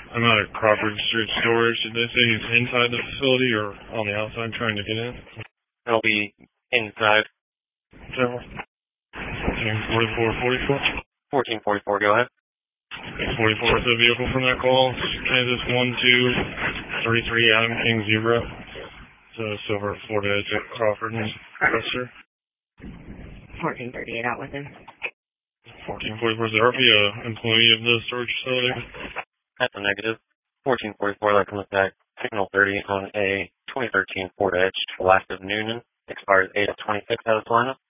I'm out at Crawford Street Storage. Did they say he's inside the facility or on the outside trying to get in? It'll be inside. So, 1444. 1444, go ahead. 44 is the vehicle from that call. Kansas 1233 Adam King Zebra. So silver Ford Edge at Crawford and Custer. 1438 out with him. 1444 is the RP, employee of the storage facility. That's a negative. 1444, that comes back. Signal 30 on a 2013 Ford Edge, last of Noonan. Expires 8 of 26 out of lineup.